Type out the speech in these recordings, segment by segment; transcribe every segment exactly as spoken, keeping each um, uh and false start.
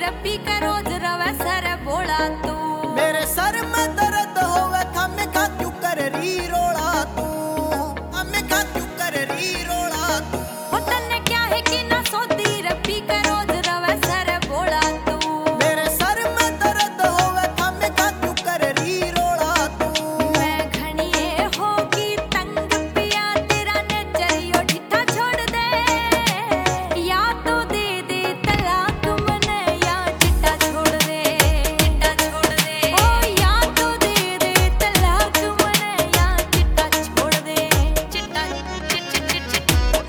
P के रोज रवे sir बोला तू। मेरे सर में दर्द होवे थमे खा क्यों कर री रोला तू, थमे खा क्यों कर री रोला तू। हो तन्ने क्या है कि ना सोती रे पी के रोज रवे सर बोला तू। मेरे सर में दर्द होवे थमे खा क्यों कर री रोला तू। मैं घणिए होगी तंग पिया तेरा नजरियो ढिठा छोड़ दे, या तो दे दे तलाक मने या चिट्टा छोड़ दे, चिट्टा छोड़ दे। ओ या तो दे दे तलाक मने या चिट्टा छोड़ दे, चिट्टा चिट चिट चिट चिट।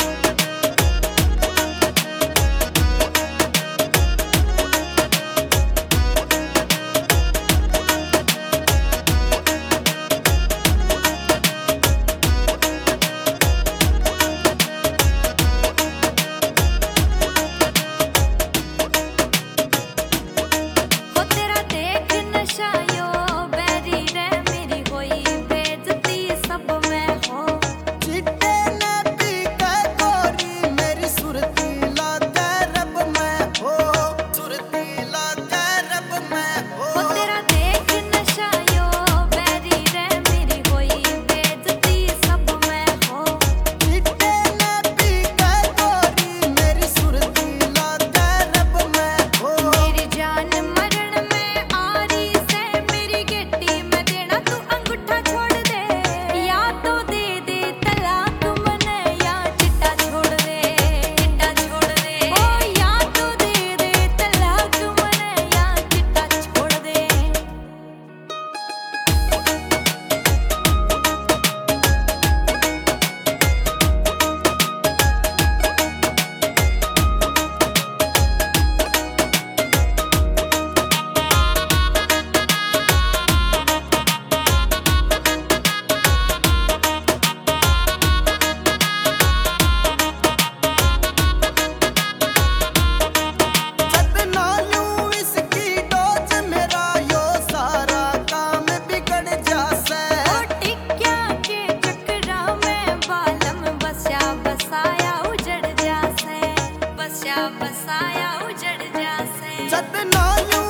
हो तेरा देख नशा यो बैरी रे मेरी होई बेइज्जती सब में हो। चिट्टे ने पी के गोरी मेरी सुरती ला के रब में हो, सुरती ला के रब में हो हो। तेरा देख नशा यो बैरी रे मेरी होई बेइज्जती सब में हो। चिट्टे ने पी के गोरी मेरी सुरती ला के रब में हो। मेरी जान मरण में आरी से मेरी गिट्टी में देना तू अंगूठा छोड़ दे, या तो दे दे तलाक मने या चिट्टा छोड़ दे, चिट्टा छोड़ दे। ओ या तो दे दे तलाक मने या चिट्टा छोड़ दे। सतना यूं इसकी डोज मेरा यो सारा काम बिगड़ जासे। ओ टिक्या के चक्रा में बालम बसा बसाया उजड़ जासे, बसा बसाया उजड़ जासे। सतना यूं